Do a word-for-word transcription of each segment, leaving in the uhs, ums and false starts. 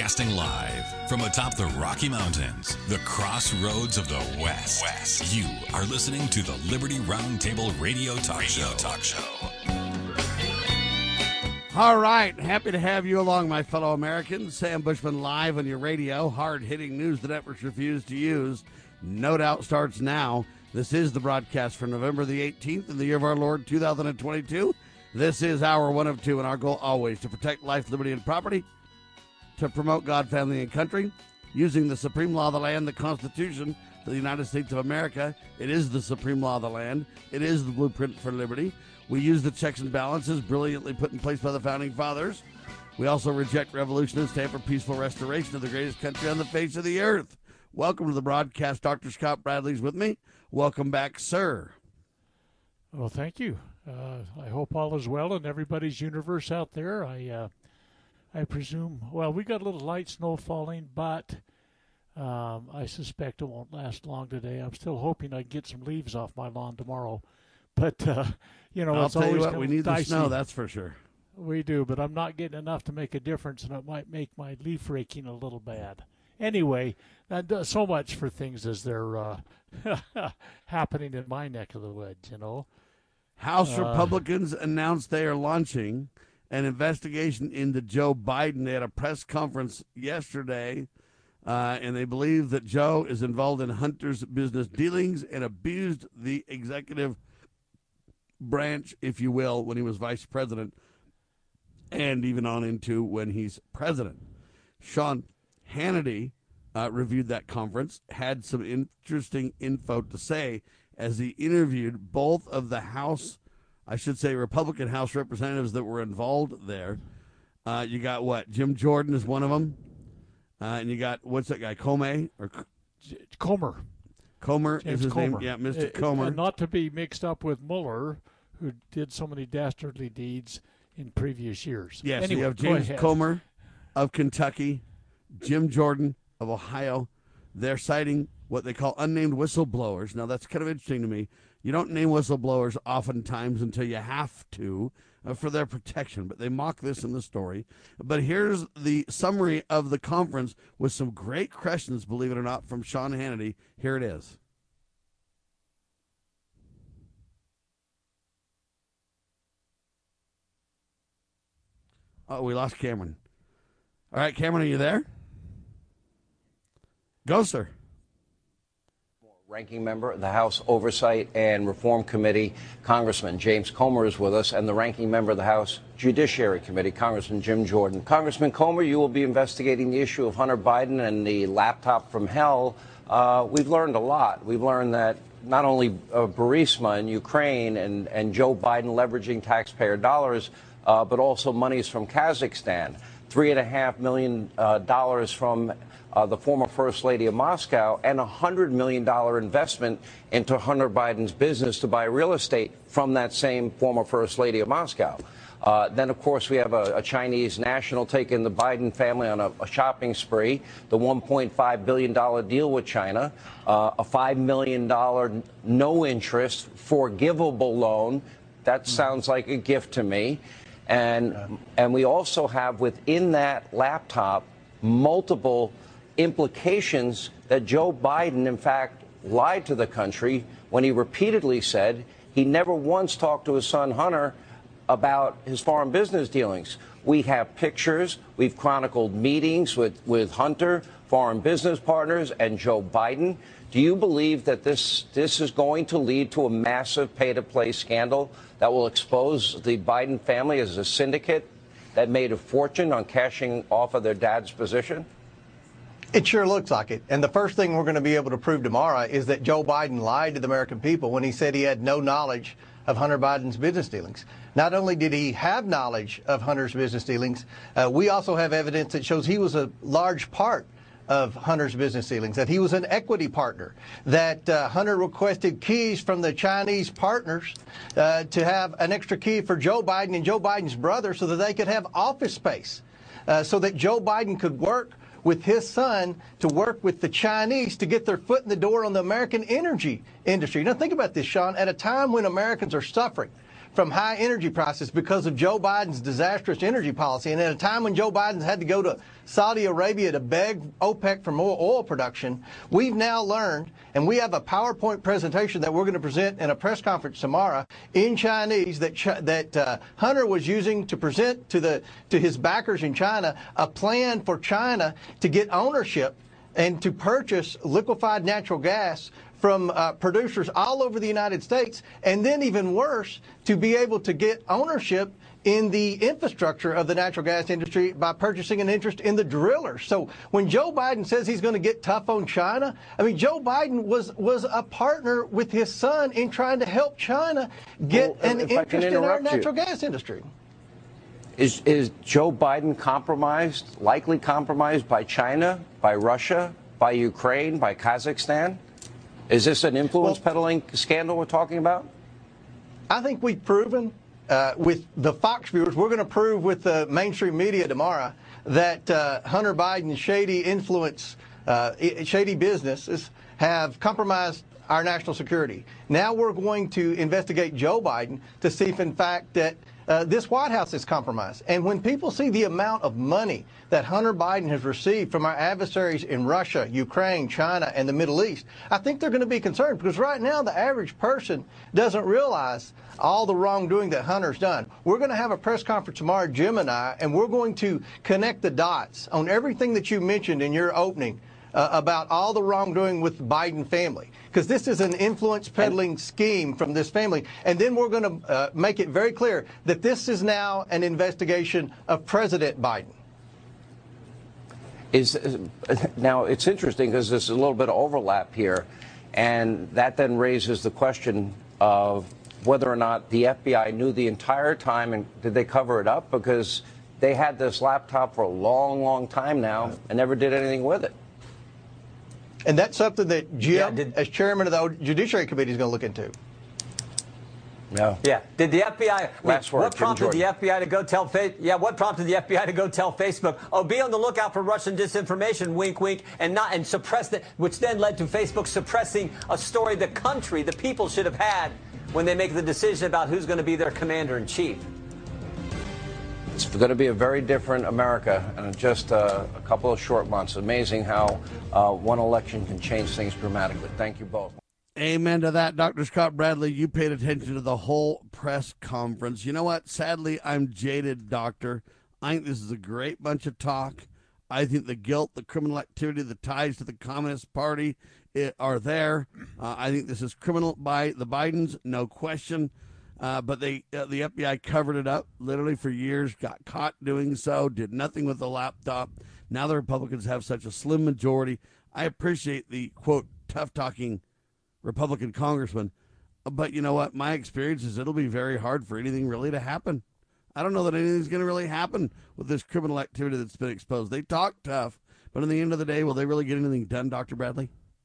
Broadcasting live from atop the Rocky Mountains, the crossroads of the West. West. You are listening to the Liberty Roundtable Radio Talk Radio Show. Talk Show. All right, happy to have you along, my fellow Americans. Sam Bushman live on your radio. Hard-hitting news the networks refuse to use. No Doubt starts now. This is the broadcast for November the eighteenth in the year of our Lord, two thousand twenty-two. This is hour one of two, and our goal always to protect life, liberty, and property, to promote God, family, and country, using the supreme law of the land, the Constitution of the United States of America. It is the supreme law of the land. It is the blueprint for liberty. We use the checks and balances brilliantly put in place by the Founding Fathers. We also reject revolution and stand for peaceful restoration of the greatest country on the face of the earth. Welcome to the broadcast. Doctor Scott Bradley's with me. Welcome back, sir. Well, thank you. Uh, I hope all is well in everybody's universe out there. I uh, I presume, well, we got a little light snow falling, but um, I suspect it won't last long today. I'm still hoping I get some leaves off my lawn tomorrow. But, uh, you know, I'll it's tell always you what, we need dicey. the snow, that's for sure. We do, but I'm not getting enough to make a difference, and it might make my leaf raking a little bad. Anyway, that does so much for things as they're uh, happening in my neck of the woods, you know. House Uh, Republicans announced they are launching an investigation into Joe Biden. They had a press conference yesterday, uh, and they believe that Joe is involved in Hunter's business dealings and abused the executive branch, if you will, when he was vice president, and even on into when he's president. Sean Hannity uh, reviewed that conference, had some interesting info to say as he interviewed both of the House, I should say Republican House representatives that were involved there. Uh, you got what? Jim Jordan is one of them. Uh, and you got, what's that guy, Comey? Or Comer. Comer James is his Comer. name. Yeah, Mister Uh, Comer. uh, not to be mixed up with Mueller, who did so many dastardly deeds in previous years. Yes, anyway, you have go James ahead. Comer of Kentucky, Jim Jordan of Ohio. They're citing what they call unnamed whistleblowers. Now, that's kind of interesting to me. You don't name whistleblowers oftentimes until you have to uh, for their protection, but they mock this in the story. But here's the summary of the conference with some great questions, believe it or not, from Sean Hannity. Here it is. Oh, we lost Cameron. All right, Cameron, are you there? Go, sir. Ranking member of the House Oversight and Reform Committee, Congressman James Comer, is with us, and the ranking member of the House Judiciary Committee, Congressman Jim Jordan. Congressman Comer, you will be investigating the issue of Hunter Biden and the laptop from hell. Uh, we've learned a lot. We've learned that not only uh, Burisma in Ukraine and, and Joe Biden leveraging taxpayer dollars, uh, but also monies from Kazakhstan, three and a half million uh, dollars from Uh, the former First Lady of Moscow, and a one hundred million dollars investment into Hunter Biden's business to buy real estate from that same former First Lady of Moscow. Uh, then, of course, we have a, a Chinese national taking the Biden family on a, a shopping spree, the one point five billion dollars deal with China, uh, a five million dollars no-interest forgivable loan. That sounds like a gift to me. And, and we also have within that laptop multiple implications that Joe Biden, in fact, lied to the country when he repeatedly said he never once talked to his son Hunter about his foreign business dealings. We have pictures. We've chronicled meetings with, with Hunter, foreign business partners, and Joe Biden. Do you believe that this, this is going to lead to a massive pay-to-play scandal that will expose the Biden family as a syndicate that made a fortune on cashing off of their dad's position? It sure looks like it. And the first thing we're going to be able to prove tomorrow is that Joe Biden lied to the American people when he said he had no knowledge of Hunter Biden's business dealings. Not only did he have knowledge of Hunter's business dealings, uh, we also have evidence that shows he was a large part of Hunter's business dealings, that he was an equity partner, that uh, Hunter requested keys from the Chinese partners uh, to have an extra key for Joe Biden and Joe Biden's brother so that they could have office space, uh, so that Joe Biden could work with his son to work with the Chinese to get their foot in the door on the American energy industry. Now, think about this, Sean. At a time when Americans are suffering from high energy prices because of Joe Biden's disastrous energy policy. And at a time when Joe Biden's had to go to Saudi Arabia to beg OPEC for more oil production, we've now learned, and we have a PowerPoint presentation that we're going to present in a press conference tomorrow in Chinese that Ch- that uh, Hunter was using to present to the to his backers in China a plan for China to get ownership and to purchase liquefied natural gas from uh, producers all over the United States, and then even worse, to be able to get ownership in the infrastructure of the natural gas industry by purchasing an interest in the drillers. So when Joe Biden says he's going to get tough on China, I mean, Joe Biden was was a partner with his son in trying to help China get well, an interest in our natural you. gas industry. Is, is Joe Biden compromised, likely compromised by China, by Russia, by Ukraine, by Kazakhstan? Is this an influence well, peddling scandal we're talking about? I think we've proven uh, with the Fox viewers, we're going to prove with the mainstream media tomorrow that uh, Hunter Biden's shady influence, uh, shady businesses have compromised our national security. Now we're going to investigate Joe Biden to see if, in fact, that Uh, this White House is compromised. And when people see the amount of money that Hunter Biden has received from our adversaries in Russia, Ukraine, China, and the Middle East, I think they're going to be concerned, because right now the average person doesn't realize all the wrongdoing that Hunter's done. We're going to have a press conference tomorrow, Jim and I, and we're going to connect the dots on everything that you mentioned in your opening Uh, about all the wrongdoing with the Biden family, because this is an influence peddling scheme from this family. And then we're going to uh, make it very clear that this is now an investigation of President Biden. Is now it's interesting because there's a little bit of overlap here, and that then raises the question of whether or not the F B I knew the entire time, and did they cover it up? Because they had this laptop for a long, long time now and never did anything with it. And that's something that Jim, yeah, did, as chairman of the Judiciary Committee, is going to look into. No. Yeah. Did the F B I? Last word, what prompted the F B I to go tell? Fa- yeah. What prompted the F B I to go tell Facebook? Oh, be on the lookout for Russian disinformation. Wink, wink, and not and suppress that, which then led to Facebook suppressing a story the country, the people should have had when they make the decision about who's going to be their commander in chief. It's going to be a very different America in just uh, a couple of short months. Amazing how uh, one election can change things dramatically. Thank you both. Amen to that, Doctor Scott Bradley. You paid attention to the whole press conference. You know what? Sadly, I'm jaded, Doctor. I think this is a great bunch of talk. I think the guilt, the criminal activity, the ties to the Communist Party it, are there. Uh, I think this is criminal by the Bidens, no question. Uh, but they, uh, the F B I covered it up literally for years, got caught doing so, did nothing with the laptop. Now the Republicans have such a slim majority. I appreciate the, quote, tough-talking Republican congressman. But you know what? My experience is it'll be very hard for anything really to happen. I don't know that anything's going to really happen with this criminal activity that's been exposed. They talk tough, but in the end of the day, will they really get anything done, Doctor Bradley?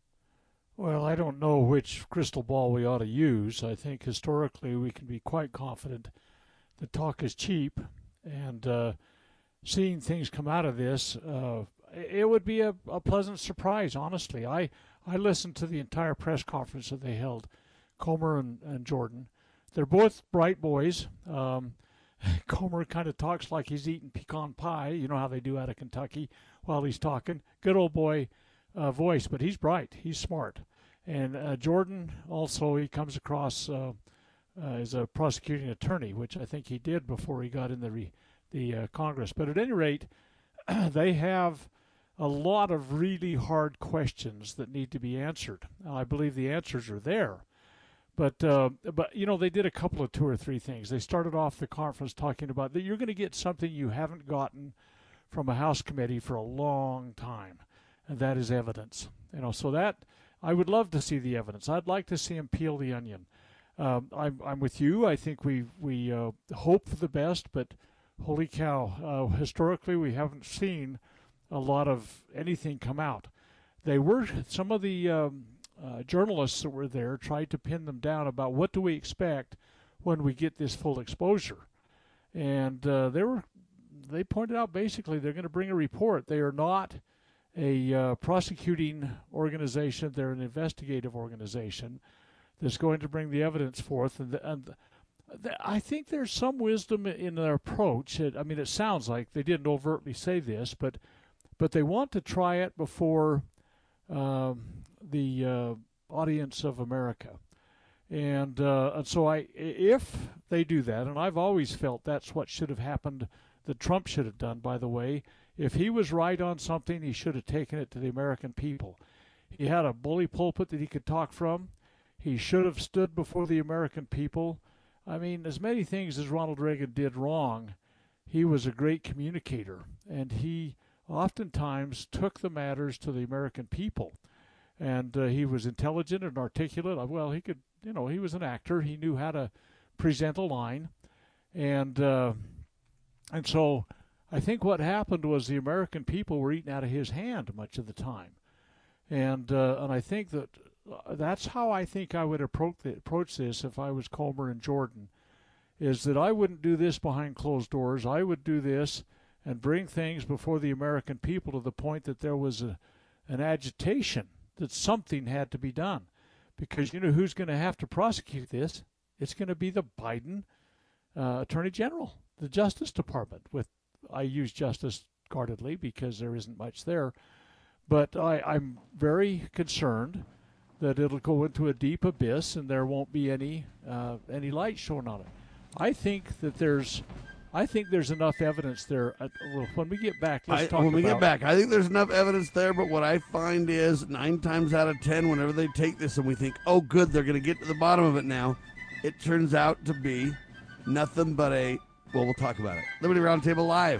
Well, I don't know which crystal ball we ought to use. I think historically we can be quite confident that talk is cheap, and uh, seeing things come out of this, uh, it would be a, a pleasant surprise, honestly. I, I listened to the entire press conference that they held, Comer and, and Jordan. They're both bright boys. Um, Comer kind of talks like he's eating pecan pie, you know how they do out of Kentucky, while he's talking. Good old boy. Uh, voice, but he's bright, he's smart. And uh, Jordan also, he comes across uh, uh, as a prosecuting attorney, which I think he did before he got in the re- the uh, Congress. But at any rate, they have a lot of really hard questions that need to be answered. Now, I believe the answers are there. But, uh, but you know, they did a couple of two or three things. They started off the conference talking about that you're going to get something you haven't gotten from a House committee for a long time. And that is evidence. You know, so that I would love to see the evidence. I'd like to see him peel the onion. Um, I'm, I'm with you. I think we we uh, hope for the best, but holy cow, uh, historically we haven't seen a lot of anything come out. They were some of the um, uh, journalists that were there tried to pin them down about what do we expect when we get this full exposure, and uh, they were they pointed out basically they're going to bring a report. They are not a uh, prosecuting organization. They're an investigative organization that's going to bring the evidence forth. And, the, and I think there's some wisdom in their approach. I mean, it sounds like they didn't overtly say this, but but they want to try it before um, the uh, audience of America. And, uh, and so I, if they do that, and I've always felt that's what should have happened, that Trump should have done, by the way. If he was right on something, he should have taken it to the American people. He had a bully pulpit that he could talk from. He should have stood before the American people. I mean, as many things as Ronald Reagan did wrong, he was a great communicator, and he oftentimes took the matters to the American people. And uh, he was intelligent and articulate. Well, he could, you know, he was an actor. He knew how to present a line. And uh, and so I think what happened was the American people were eating out of his hand much of the time. And uh, and I think that that's how I think I would approach the, approach this if I was Comer and Jordan, is that I wouldn't do this behind closed doors. I would do this and bring things before the American people to the point that there was a, an agitation that something had to be done. Because you know who's going to have to prosecute this? It's going to be the Biden uh, Attorney General, the Justice Department. With I use justice guardedly because there isn't much there. But I, I'm very concerned that it'll go into a deep abyss and there won't be any uh, any light shown on it. I think that there's I think there's enough evidence there. Uh, well, when we get back, let's I, talk when we about get back, I think there's enough evidence there, but what I find is nine times out of ten, whenever they take this and we think, oh, good, they're going to get to the bottom of it now, it turns out to be nothing but a, well, we'll talk about it. Liberty Roundtable Live.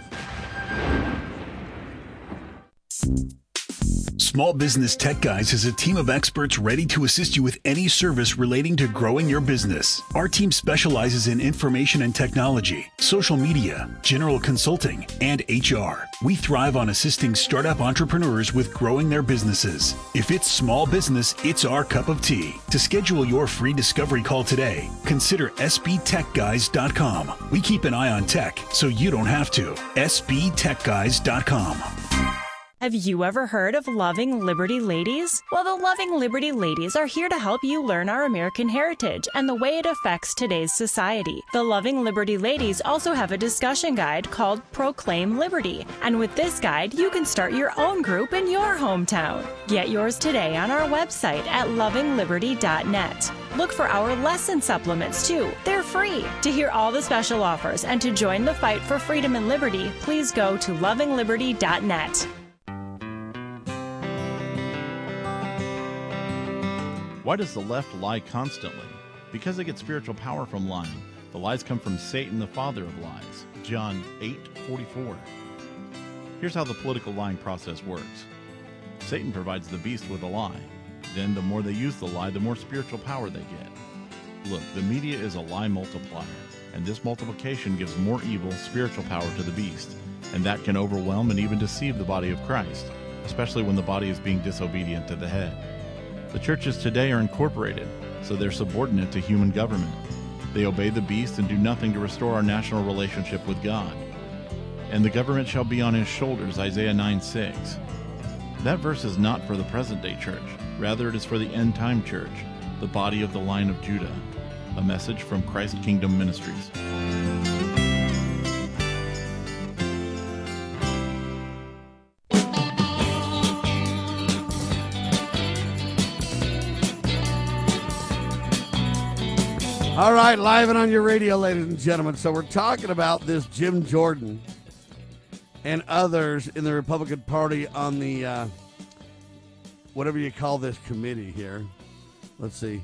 Small Business Tech Guys is a team of experts ready to assist you with any service relating to growing your business. Our team specializes in information and technology, social media, general consulting, and H R. We thrive on assisting startup entrepreneurs with growing their businesses. If it's small business, it's our cup of tea. To schedule your free discovery call today, consider S B tech guys dot com. We keep an eye on tech so you don't have to. S B tech guys dot com. Have you ever heard of Loving Liberty Ladies? Well, the Loving Liberty Ladies are here to help you learn our American heritage and the way it affects today's society. The Loving Liberty Ladies also have a discussion guide called Proclaim Liberty. And with this guide, you can start your own group in your hometown. Get yours today on our website at loving liberty dot net. Look for our lesson supplements, too. They're free. To hear all the special offers and to join the fight for freedom and liberty, please go to loving liberty dot net. Why does the left lie constantly? Because they get spiritual power from lying. The lies come from Satan, the father of lies. John eight forty-four. Here's how the political lying process works. Satan provides the beast with a lie. Then the more they use the lie, the more spiritual power they get. Look, the media is a lie multiplier, and this multiplication gives more evil spiritual power to the beast, and that can overwhelm and even deceive the body of Christ, especially when the body is being disobedient to the head. The churches today are incorporated, so they're subordinate to human government. They obey the beast and do nothing to restore our national relationship with God. And the government shall be on his shoulders, Isaiah nine six. That verse is not for the present-day church. Rather, it is for the end-time church, the body of the line of Judah. A message from Christ Kingdom Ministries. All right, live and on your radio, ladies and gentlemen. So we're talking about this Jim Jordan and others in the Republican Party on the, uh, whatever you call this committee here. Let's see.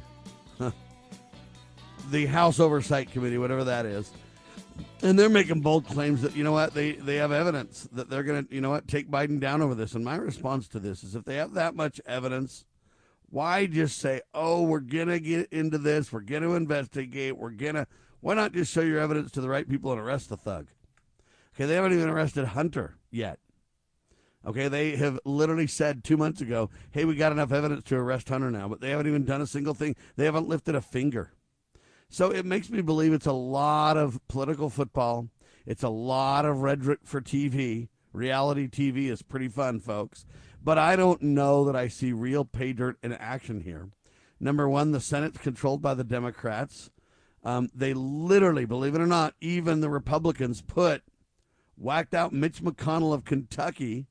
The House Oversight Committee, whatever that is. And they're making bold claims that, you know what, they, they have evidence that they're going to, you know what, take Biden down over this. And my response to this is if they have that much evidence, why just say, oh, we're going to get into this, we're going to investigate, we're going to, why not just show your evidence to the right people and arrest the thug? Okay, they haven't even arrested Hunter yet. Okay, they have literally said two months ago, hey, we got enough evidence to arrest Hunter now, but they haven't even done a single thing. They haven't lifted a finger. So it makes me believe it's a lot of political football. It's a lot of rhetoric for T V. Reality T V is pretty fun, folks. But I don't know that I see real pay dirt in action here. Number one, the Senate's controlled by the Democrats. Um, they literally, believe it or not, even the Republicans put whacked out Mitch McConnell of Kentucky.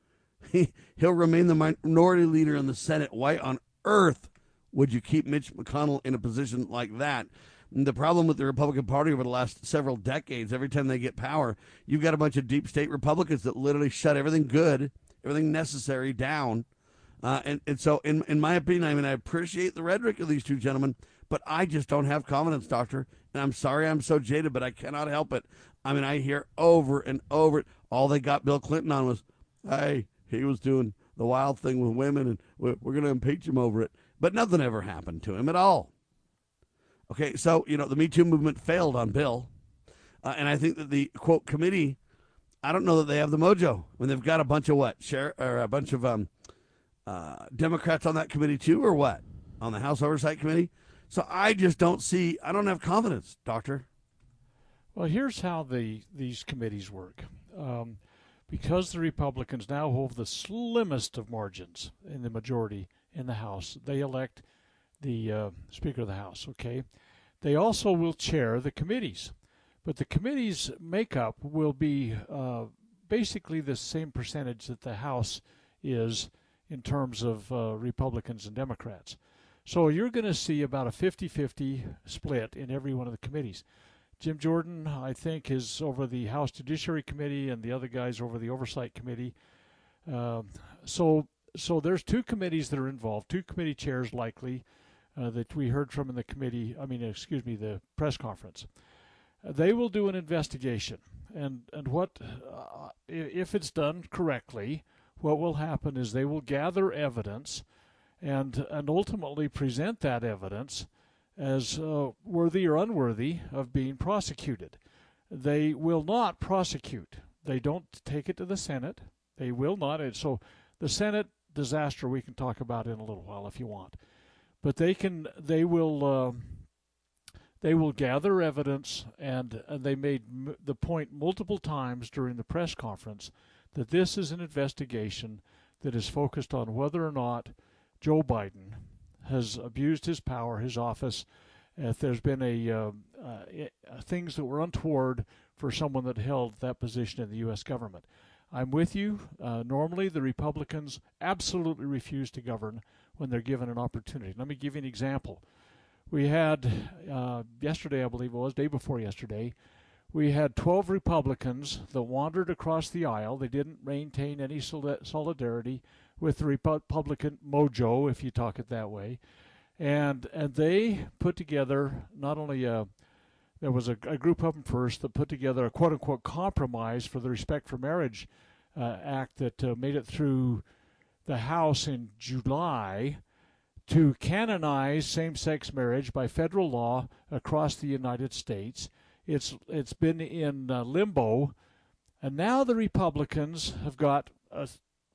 He, he'll remain the minority leader in the Senate. Why on earth would you keep Mitch McConnell in a position like that? And the problem with the Republican Party over the last several decades, every time they get power, you've got a bunch of deep state Republicans that literally shut everything good, everything necessary down. Uh, and, and so, in in my opinion, I mean, I appreciate the rhetoric of these two gentlemen, but I just don't have confidence, Doctor. And I'm sorry I'm so jaded, but I cannot help it. I mean, I hear over and over, all they got Bill Clinton on was, hey, he was doing the wild thing with women, and we're, we're going to impeach him over it. But nothing ever happened to him at all. Okay, so, you know, the Me Too movement failed on Bill. Uh, and I think that the, quote, committee, I don't know that they have the mojo. When they've got a bunch of what? Share, or a bunch of um, uh, Democrats on that committee too, or what? On the House Oversight Committee? So I just don't see, I don't have confidence, Doctor. Well, here's how the these committees work. Um, because the Republicans now hold the slimmest of margins in the majority in the House, they elect the uh, Speaker of the House, okay? They also will chair the committees. But the committee's makeup will be uh, basically the same percentage that the House is in terms of uh, Republicans and Democrats. So you're going to see about a fifty-fifty split in every one of the committees. Jim Jordan, I think, is over the House Judiciary Committee, and the other guys over the Oversight Committee. Um, so so there's two committees that are involved, two committee chairs likely uh, that we heard from in the committee, I mean, excuse me, the press conference. Uh, they will do an investigation. And, and what, uh, if it's done correctly, what will happen is they will gather evidence and and ultimately present that evidence as uh, worthy or unworthy of being prosecuted. They will not prosecute. They don't take it to the Senate. They will not. And so the Senate disaster we can talk about in a little while if you want. But they can. They will. Uh, they will gather evidence, and, and they made m- the point multiple times during the press conference that this is an investigation that is focused on whether or not Joe Biden has abused his power, his office, if there's been a uh, uh, things that were untoward for someone that held that position in the U S government. I'm with you. Uh, normally, the Republicans absolutely refuse to govern when they're given an opportunity. Let me give you an example. We had, uh, yesterday, I believe it was, day before yesterday, we had twelve Republicans that wandered across the aisle. They didn't maintain any solidarity with the Republican mojo, if you talk it that way. And and they put together not only a, there was a, a group of them first that put together a quote-unquote compromise for the Respect for Marriage uh, Act that uh, made it through the House in July to canonize same-sex marriage by federal law across the United States. It's It's been in uh, limbo, and now the Republicans have got a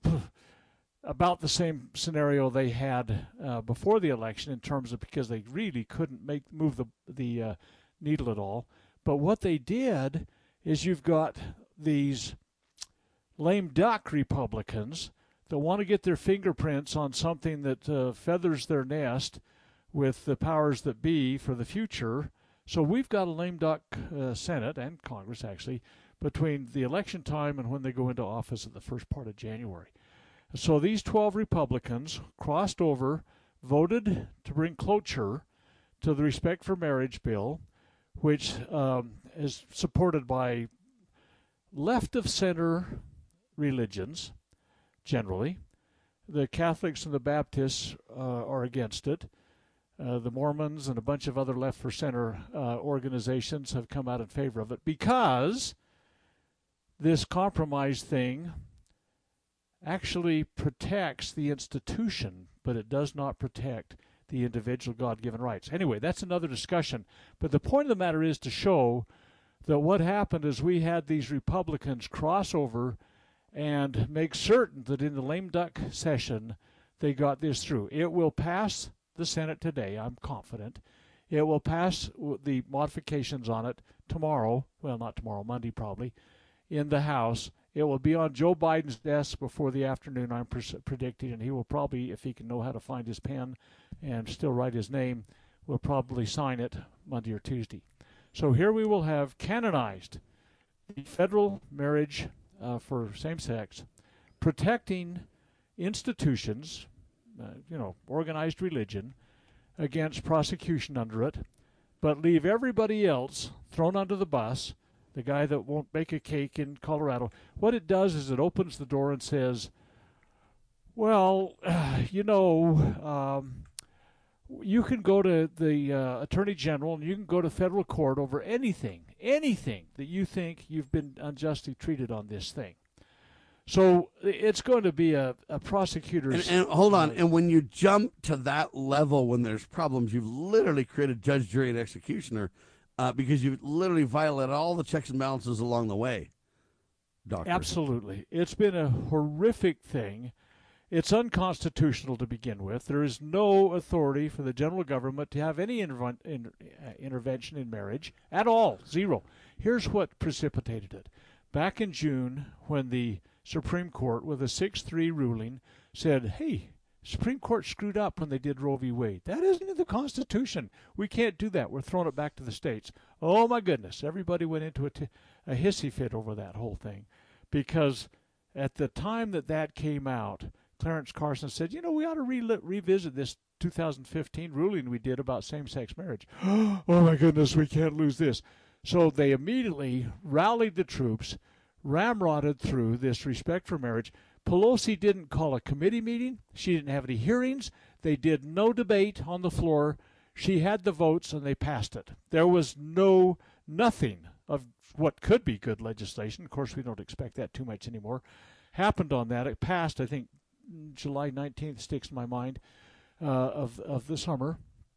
about the same scenario they had uh, before the election in terms of because they really couldn't make move the the uh, needle at all. But what they did is you've got these lame duck Republicans that want to get their fingerprints on something that uh, feathers their nest with the powers that be for the future. So we've got a lame duck uh, Senate and Congress, actually, between the election time and when they go into office at the first part of January. So these twelve Republicans crossed over, voted to bring cloture to the Respect for Marriage bill, which um, is supported by left-of-center religions, generally. The Catholics and the Baptists uh, are against it. Uh, the Mormons and a bunch of other left-for-center uh, organizations have come out in favor of it because this compromise thing actually protects the institution, but it does not protect the individual God-given rights. Anyway, that's another discussion. But the point of the matter is to show that what happened is we had these Republicans cross over and make certain that in the lame duck session they got this through. It will pass the Senate today, I'm confident. It will pass the modifications on it tomorrow, well, not tomorrow, Monday probably, in the House. It will be on Joe Biden's desk before the afternoon, I'm pre- predicting, and he will probably, if he can know how to find his pen and still write his name, will probably sign it Monday or Tuesday. So here we will have canonized the federal marriage uh, for same-sex, protecting institutions, uh, you know, organized religion, against prosecution under it, but leave everybody else thrown under the bus, the guy that won't bake a cake in Colorado. What it does is it opens the door and says, well, uh, you know, um, you can go to the uh, Attorney General and you can go to federal court over anything, anything that you think you've been unjustly treated on this thing. So it's going to be a, a prosecutor's... And, and hold on, and when you jump to that level when there's problems, you've literally created judge, jury, and executioner uh, because you've literally violated all the checks and balances along the way, Doctor. Absolutely. It's been a horrific thing. It's unconstitutional to begin with. There is no authority for the general government to have any interven- in, uh, intervention in marriage at all. Zero. Here's what precipitated it. Back in June, when the Supreme Court, with a six three ruling, said, hey, Supreme Court screwed up when they did Roe v. Wade. That isn't in the Constitution. We can't do that. We're throwing it back to the states. Oh, my goodness. Everybody went into a, t- a hissy fit over that whole thing. Because at the time that that came out, Clarence Carson said, you know, we ought to re- revisit this two thousand fifteen ruling we did about same-sex marriage. Oh, my goodness, we can't lose this. So they immediately rallied the troops, ramrodded through this respect for marriage. Pelosi didn't call a committee meeting. She didn't have any hearings. They did no debate on the floor. She had the votes, and they passed it. There was no, nothing of what could be good legislation. Of course, we don't expect that too much anymore. Happened on that. It passed, I think, July nineteenth sticks in my mind, uh, of, of the summer.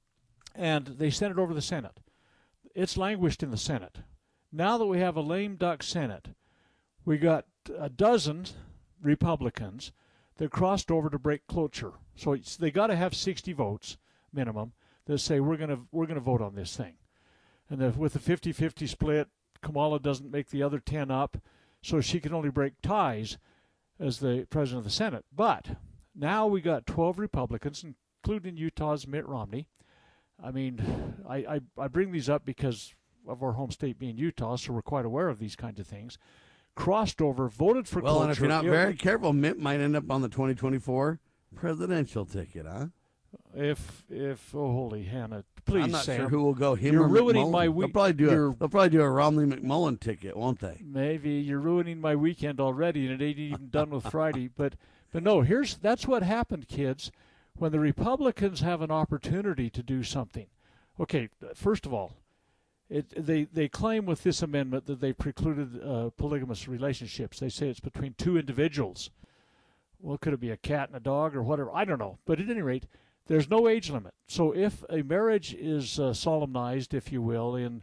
And they sent it over to the Senate. It's languished in the Senate. Now that we have a lame duck Senate, we got a dozen Republicans that crossed over to break cloture. So it's, they got to have sixty votes minimum that say we're going to we're going to vote on this thing. And the, with the fifty-fifty split, Kamala doesn't make the other ten up, so she can only break ties as the president of the Senate. But now we got twelve Republicans, including Utah's Mitt Romney. I mean, I, I, I bring these up because of our home state being Utah, so we're quite aware of these kinds of things. Crossed over, voted for well, cloture. And if you're not very careful, Mitt might end up on the twenty twenty-four presidential ticket, huh? If, if oh, holy Hannah, please, I'm not Sam, sure who will go, him you're or ruining McMullen. my week. They'll probably do a, they'll probably do a Romney McMullen ticket, won't they? Maybe. You're ruining my weekend already, and it ain't even done with Friday. But, but no, here's that's what happened, kids. When the Republicans have an opportunity to do something. Okay, first of all, it, they, they claim with this amendment that they precluded uh, polygamous relationships. They say it's between two individuals. Well, could it be a cat and a dog or whatever? I don't know. But at any rate, there's no age limit. So if a marriage is uh, solemnized, if you will, in,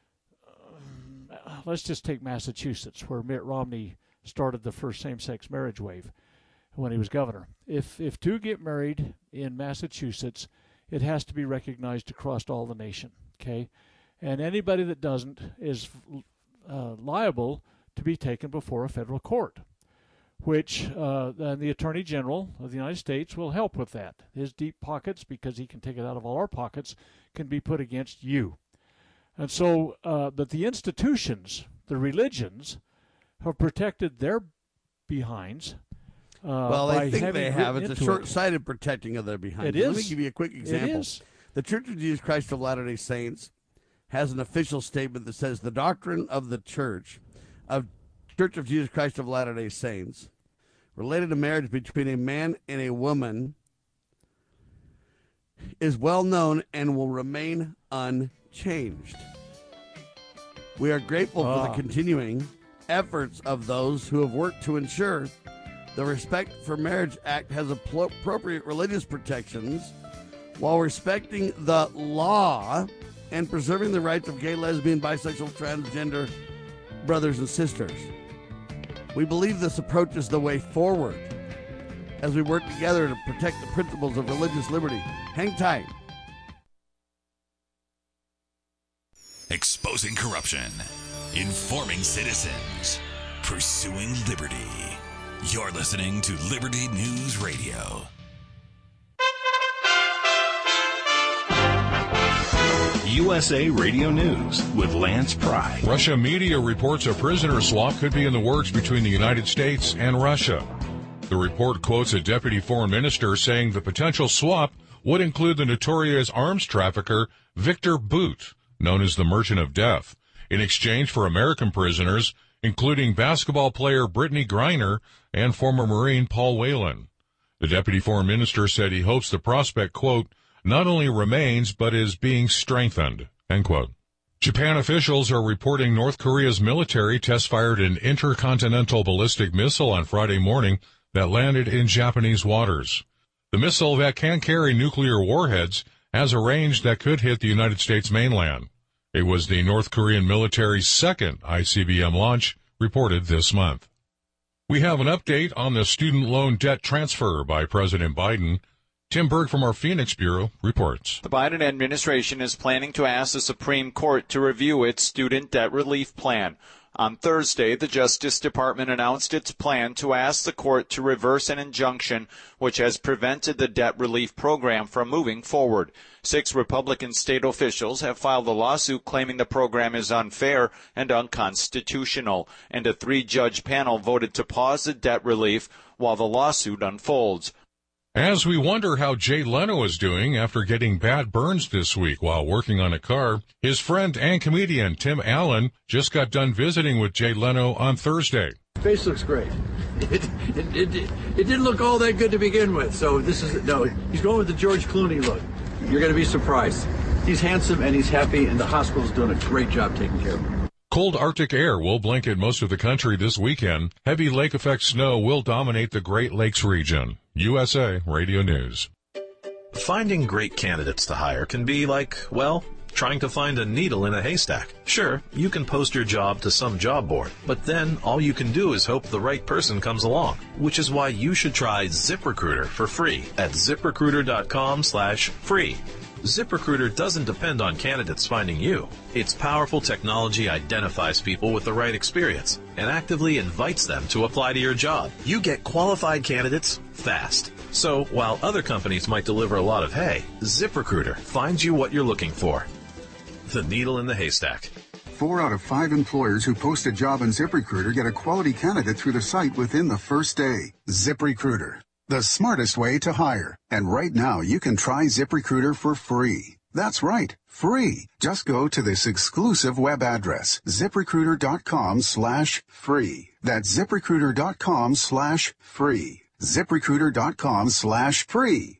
uh, let's just take Massachusetts, where Mitt Romney started the first same-sex marriage wave when he was governor. If if two get married in Massachusetts, it has to be recognized across all the nation, okay? And anybody that doesn't is uh, liable to be taken before a federal court, which uh, and the Attorney General of the United States will help with that. His deep pockets, because he can take it out of all our pockets, can be put against you. And so, uh, but the institutions, the religions, have protected their behinds. Uh, well, I think they have. It's a short-sighted it. protecting of their behinds. It is. Let me give you a quick example. It is. The Church of Jesus Christ of Latter-day Saints has an official statement that says the doctrine of the Church of Church of Jesus Christ of Latter-day Saints related to marriage between a man and a woman is well known and will remain unchanged. We are grateful ah. for the continuing efforts of those who have worked to ensure the Respect for Marriage Act has appropriate religious protections while respecting the law and preserving the rights of gay, lesbian, bisexual, transgender brothers and sisters. We believe this approach is the way forward as we work together to protect the principles of religious liberty. Hang tight. Exposing corruption, informing citizens, pursuing liberty. You're listening to Liberty News Radio. U S A Radio News with Lance Pry. Russia media reports a prisoner swap could be in the works between the United States and Russia. The report quotes a deputy foreign minister saying the potential swap would include the notorious arms trafficker Victor Bout, known as the Merchant of Death, in exchange for American prisoners, including basketball player Brittany Griner and former Marine Paul Whelan. The deputy foreign minister said he hopes the prospect, quote, not only remains but is being strengthened, end quote. Japan officials are reporting North Korea's military test-fired an intercontinental ballistic missile on Friday morning that landed in Japanese waters. The missile that can carry nuclear warheads has a range that could hit the United States mainland. It was the North Korean military's second I C B M launch reported this month. We have an update on the student loan debt transfer by President Biden. Tim Berg from our Phoenix Bureau reports. The Biden administration is planning to ask the Supreme Court to review its student debt relief plan. On Thursday, the Justice Department announced its plan to ask the court to reverse an injunction which has prevented the debt relief program from moving forward. Six Republican state officials have filed a lawsuit claiming the program is unfair and unconstitutional, and a three-judge panel voted to pause the debt relief while the lawsuit unfolds. As we wonder how Jay Leno is doing after getting bad burns this week while working on a car, his friend and comedian Tim Allen just got done visiting with Jay Leno on Thursday. Face looks great. It, it, it, it didn't look all that good to begin with, so this is, no, he's going with the George Clooney look. You're going to be surprised. He's handsome and he's happy, and the hospital's doing a great job taking care of him. Cold Arctic air will blanket most of the country this weekend. Heavy lake effect snow will dominate the Great Lakes region. U S A Radio News. Finding great candidates to hire can be like, well, trying to find a needle in a haystack. Sure, you can post your job to some job board, but then all you can do is hope the right person comes along, which is why you should try ZipRecruiter for free at ZipRecruiter.com slash free. ZipRecruiter doesn't depend on candidates finding you. Its powerful technology identifies people with the right experience and actively invites them to apply to your job. You get qualified candidates fast. So while other companies might deliver a lot of hay, ZipRecruiter finds you what you're looking for. The needle in the haystack. Four out of five employers who post a job on ZipRecruiter get a quality candidate through the site within the first day. ZipRecruiter, the smartest way to hire. And right now, you can try ZipRecruiter for free. That's right, free. Just go to this exclusive web address, ZipRecruiter.com slash free. That's ZipRecruiter.com slash free. ZipRecruiter.com slash free.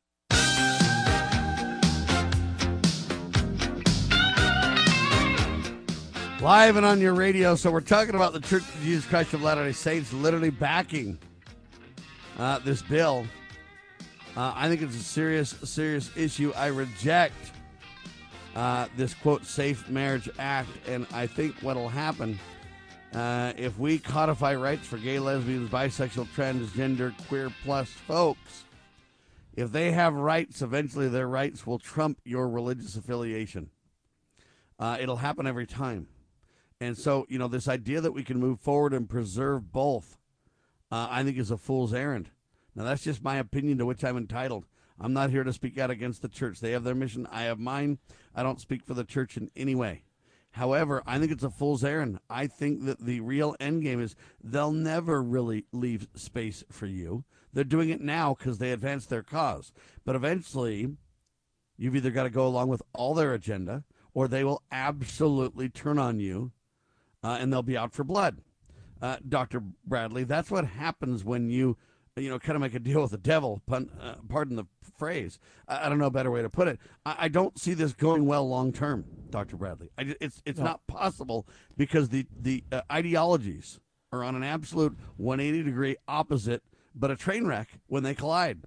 Live and on your radio. So we're talking about the Church of Jesus Christ of Latter-day Saints literally backing uh, this bill. Uh, I think it's a serious, serious issue. I reject uh, this, quote, Safe Marriage Act. And I think what will happen uh, if we codify rights for gay, lesbians, bisexual, transgender, queer plus folks, if they have rights, eventually their rights will trump your religious affiliation. Uh, it'll happen every time. And so, you know, this idea that we can move forward and preserve both, uh, I think is a fool's errand. Now, that's just my opinion to which I'm entitled. I'm not here to speak out against the church. They have their mission. I have mine. I don't speak for the church in any way. However, I think it's a fool's errand. I think that the real end game is they'll never really leave space for you. They're doing it now because they advance their cause. But eventually, you've either got to go along with all their agenda, or they will absolutely turn on you, uh, and they'll be out for blood. Uh, Doctor Bradley, that's what happens when you, you know, kind of make a deal with the devil, pun, uh, pardon the phrase. I, I don't know a better way to put it. I, I don't see this going well long term, Doctor Bradley. I, it's it's no. not possible because the, the uh, ideologies are on an absolute one hundred eighty degree opposite, but a train wreck when they collide.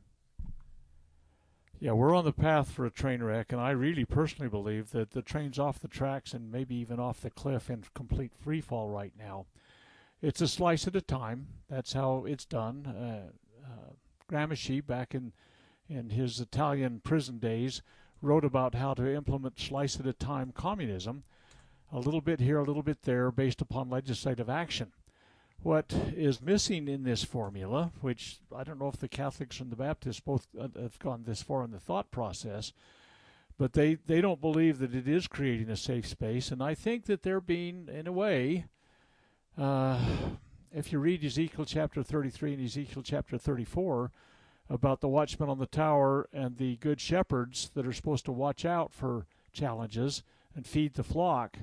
Yeah, we're on the path for a train wreck, and I really personally believe that the train's off the tracks and maybe even off the cliff in complete free fall right now. It's a slice at a time. That's how it's done. Uh, uh, Gramsci, back in, in his Italian prison days, wrote about how to implement slice at a time communism, a little bit here, a little bit there, based upon legislative action. What is missing in this formula, which I don't know if the Catholics and the Baptists both have gone this far in the thought process, But they, they don't believe that it is creating a safe space, and I think that they're being, in a way, uh, if you read Ezekiel chapter thirty-three and Ezekiel chapter thirty-four about the watchmen on the tower and the good shepherds that are supposed to watch out for challenges and feed the flock,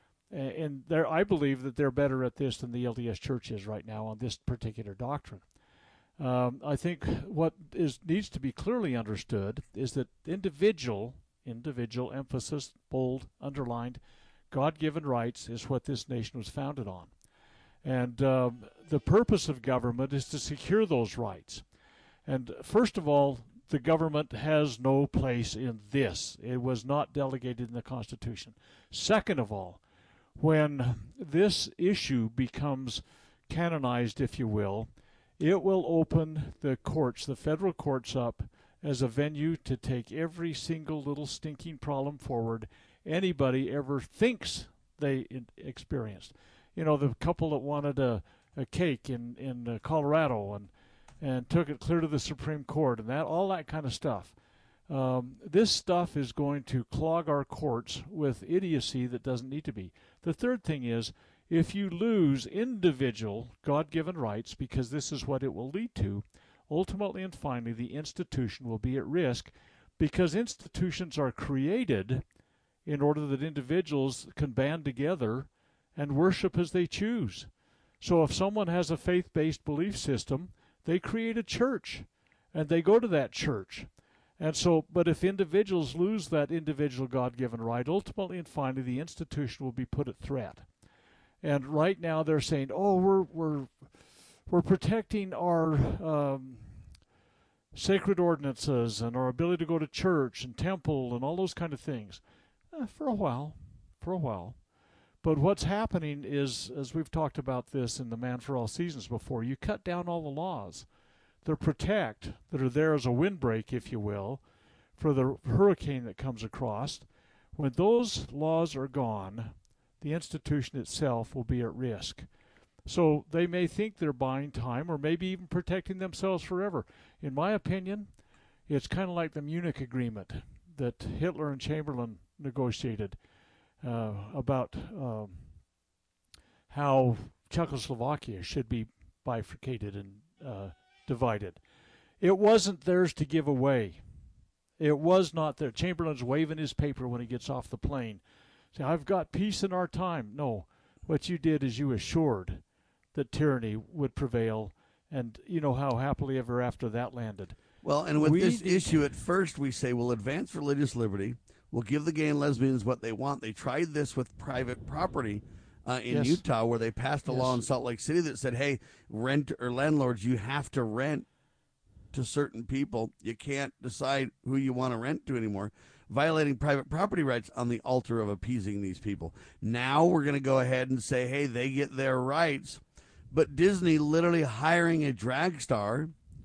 and there, I believe that they're better at this than the L D S Church is right now on this particular doctrine. Um, I think what is needs to be clearly understood is that individual, individual emphasis, bold, underlined, God-given rights is what this nation was founded on. And um, the purpose of government is to secure those rights. And first of all, the government has no place in this. It was not delegated in the Constitution. Second of all, when this issue becomes canonized, if you will, it will open the courts, the federal courts, up as a venue to take every single little stinking problem forward anybody ever thinks they experienced. You know, the couple that wanted a, a cake in, in uh, Colorado and, and took it clear to the Supreme Court and that all that kind of stuff. Um, this stuff is going to clog our courts with idiocy that doesn't need to be. The third thing is, if you lose individual God-given rights, because this is what it will lead to, ultimately and finally the institution will be at risk, because institutions are created in order that individuals can band together and worship as they choose. So if someone has a faith-based belief system, they create a church, and they go to that church. And so, but if individuals lose that individual God-given right, ultimately and finally the institution will be put at threat. And right now they're saying, "Oh, we're we're we're protecting our um, sacred ordinances and our ability to go to church and temple and all those kind of things." Eh, for a while, for a while. But what's happening is, as we've talked about this in the Man for All Seasons before, you cut down all the laws that protect, that are there as a windbreak, if you will, for the hurricane that comes across. When those laws are gone, the institution itself will be at risk. So they may think they're buying time or maybe even protecting themselves forever. In my opinion, it's kind of like the Munich Agreement that Hitler and Chamberlain negotiated uh, about um, how Czechoslovakia should be bifurcated and uh, divided. It wasn't theirs to give away. It was not there. Chamberlain's waving his paper when he gets off the plane. Say, "I've got peace in our time." No, what you did is you assured that tyranny would prevail, and you know how happily ever after that landed. Well, and with we this need- issue, at first we say we'll advance religious liberty, we'll give the gay and lesbians what they want. They tried this with private property uh, in Yes. Utah, where they passed a law Yes. in Salt Lake City that said, hey, rent or landlords, you have to rent to certain people. You can't decide who you want to rent to anymore, violating private property rights on the altar of appeasing these people. Now we're going to go ahead and say, hey, they get their rights. But Disney literally hiring a drag star,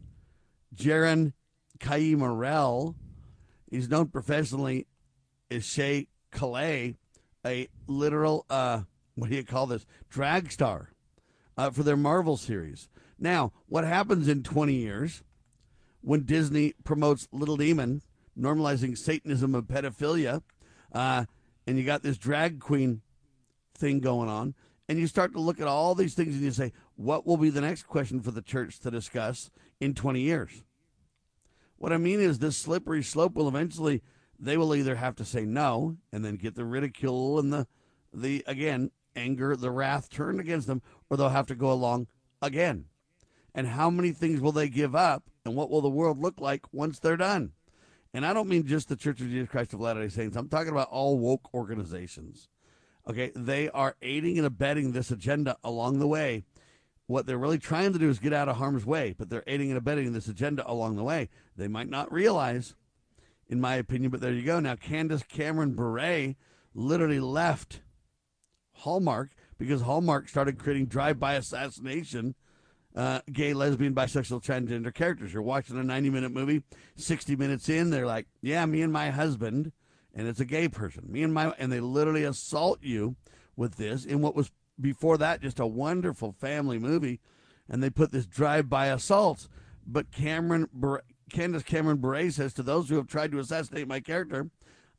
Jaron Kai Morrell, he's known professionally as Shea Calais, a literal, uh, what do you call this, drag star uh, for their Marvel series. Now, what happens in twenty years when Disney promotes Little Demon, normalizing Satanism and pedophilia, uh, and you got this drag queen thing going on, and you start to look at all these things and you say, what will be the next question for the church to discuss in twenty years? What I mean is this slippery slope will eventually, they will either have to say no and then get the ridicule and the, the again, anger, the wrath turned against them, or they'll have to go along again. And how many things will they give up, and what will the world look like once they're done? And I don't mean just the Church of Jesus Christ of Latter-day Saints. I'm talking about all woke organizations. Okay, they are aiding and abetting this agenda along the way. What they're really trying to do is get out of harm's way, but they're aiding and abetting this agenda along the way. They might not realize, in my opinion, but there you go. Now, Candace Cameron Bure literally left Hallmark because Hallmark started creating drive-by assassination uh, gay, lesbian, bisexual, transgender characters. You're watching a ninety-minute movie, sixty minutes in, they're like, yeah, me and my husband, and it's a gay person. Me and my, and they literally assault you with this in what was before that just a wonderful family movie, and they put this drive-by assaults. But Cameron, Bure, Candace Cameron Bure says, to those who have tried to assassinate my character,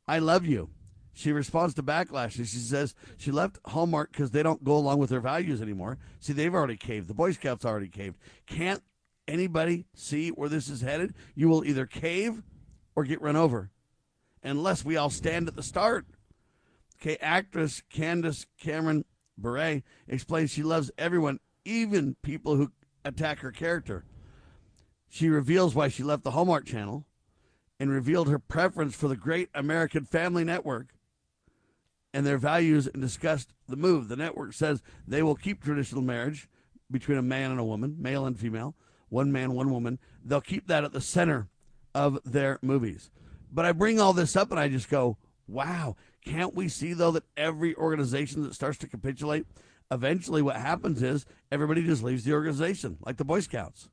I love you. She responds to backlash, and she says she left Hallmark because they don't go along with their values anymore. See, they've already caved. The Boy Scouts already caved. Can't anybody see where this is headed? You will either cave or get run over, unless we all stand at the start. Okay, actress Candace Cameron Bure explains she loves everyone, even people who attack her character. She reveals why she left the Hallmark Channel and revealed her preference for the Great American Family Network and their values, and discussed the move. The network says they will keep traditional marriage between a man and a woman, male and female, one man, one woman. They'll keep that at the center of their movies. But I bring all this up and I just go, wow, can't we see, though, that every organization that starts to capitulate, eventually what happens is everybody just leaves the organization, like the Boy Scouts.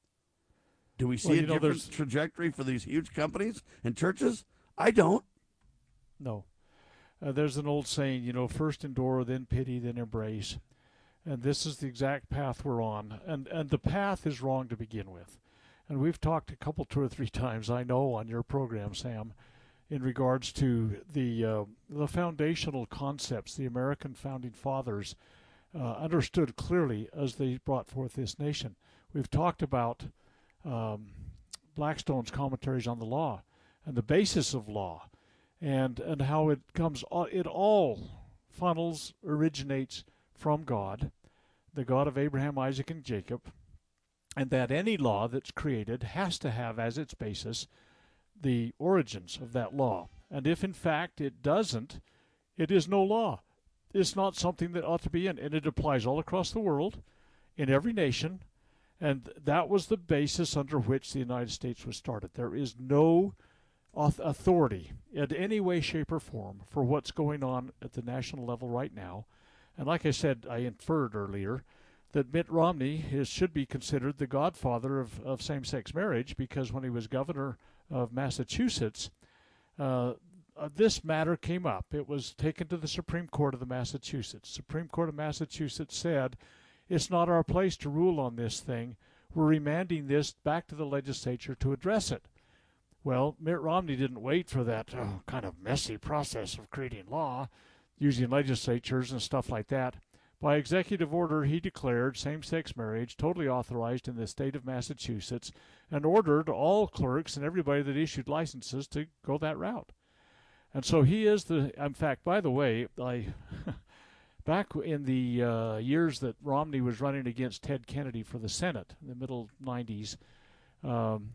Do we see well, a know, different trajectory for these huge companies and churches? I don't. No. Uh, there's an old saying, you know, first endure, then pity, then embrace. And this is the exact path we're on. And and the path is wrong to begin with. And we've talked a couple, two or three times, I know, on your program, Sam, in regards to the uh, the foundational concepts the American founding fathers uh, understood clearly as they brought forth this nation. We've talked about um, Blackstone's commentaries on the law and the basis of law, and and how it comes, it all funnels, originates from God, the God of Abraham, Isaac, and Jacob, and that any law that's created has to have as its basis the origins of that law. And if in fact it doesn't, it is no law. It's not something that ought to be in, and it applies all across the world, in every nation, and that was the basis under which the United States was started. There is no authority in any way, shape, or form for what's going on at the national level right now. And like I said, I inferred earlier that Mitt Romney is, should be considered the godfather of, of same-sex marriage, because when he was governor of Massachusetts, uh, uh, this matter came up. It was taken to the Supreme Court of the Massachusetts. Supreme Court of Massachusetts said, it's not our place to rule on this thing. We're remanding this back to the legislature to address it. Well, Mitt Romney didn't wait for that oh, kind of messy process of creating law, using legislatures and stuff like that. By executive order, he declared same-sex marriage totally authorized in the state of Massachusetts and ordered all clerks and everybody that issued licenses to go that route. And so he is the, in fact, by the way, I, back in the uh, years that Romney was running against Ted Kennedy for the Senate, in the middle nineties, um,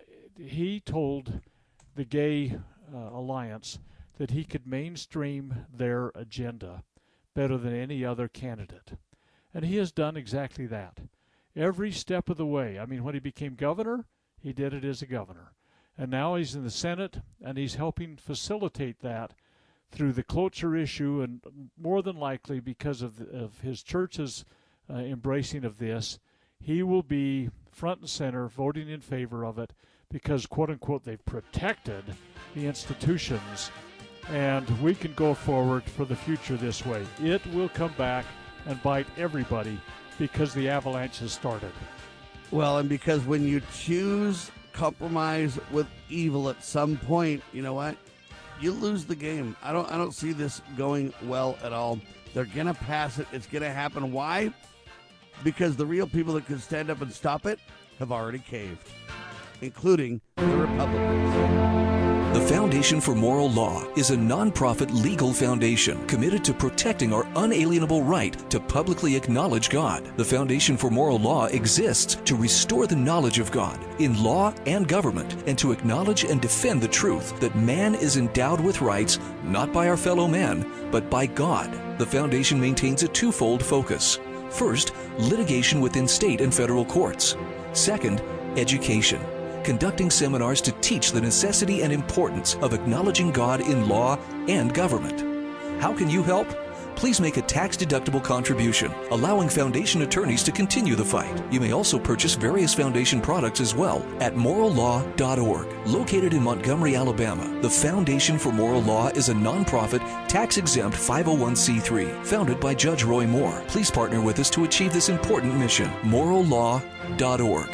he told the Gay uh, Alliance that he could mainstream their agenda better than any other candidate. And he has done exactly that. Every step of the way. I mean, when he became governor, he did it as a governor. And now he's in the Senate, and he's helping facilitate that through the cloture issue, and more than likely because of, the, of his church's uh, embracing of this, he will be front and center voting in favor of it because, quote-unquote, they've protected the institutions, and we can go forward for the future this way. It will come back and bite everybody because the avalanche has started. Well, and because when you choose compromise with evil at some point, you know what? You lose the game. I don't I don't see this going well at all. They're going to pass it. It's going to happen. Why? Because the real people that could stand up and stop it have already caved, including the Republicans. The Foundation for Moral Law is a nonprofit legal foundation committed to protecting our unalienable right to publicly acknowledge God. The Foundation for Moral Law exists to restore the knowledge of God in law and government, and to acknowledge and defend the truth that man is endowed with rights not by our fellow man, but by God. The foundation maintains a twofold focus. First, litigation within state and federal courts. Second, education, conducting seminars to teach the necessity and importance of acknowledging God in law and government. How can you help? Please make a tax-deductible contribution, allowing foundation attorneys to continue the fight. You may also purchase various foundation products as well at moral law dot org. Located in Montgomery, Alabama, the Foundation for Moral Law is a nonprofit, tax-exempt five oh one c three founded by Judge Roy Moore. Please partner with us to achieve this important mission. moral law dot org.